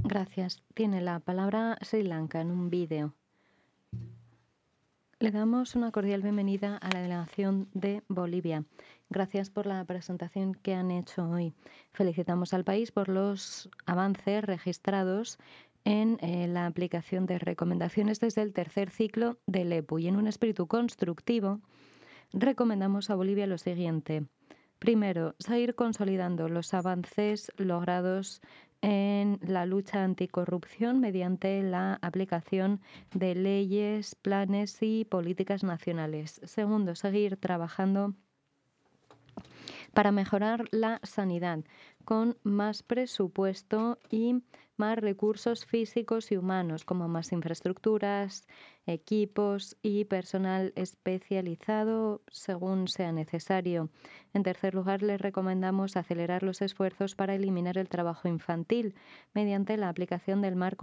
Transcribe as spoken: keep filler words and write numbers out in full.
Gracias. Tiene la palabra Sri Lanka en un vídeo. Le damos una cordial bienvenida a la delegación de Bolivia. Gracias por la presentación que han hecho hoy. Felicitamos al país por los avances registrados en eh, la aplicación de recomendaciones desde el tercer ciclo del E P U. Y en un espíritu constructivo, recomendamos a Bolivia lo siguiente. Primero, seguir consolidando los avances logrados en la lucha anticorrupción mediante la aplicación de leyes, planes y políticas nacionales. Segundo, seguir trabajando para mejorar la sanidad con más presupuesto y más recursos físicos y humanos, como más infraestructuras, equipos y personal especializado según sea necesario. En tercer lugar, les recomendamos acelerar los esfuerzos para eliminar el trabajo infantil mediante la aplicación del marco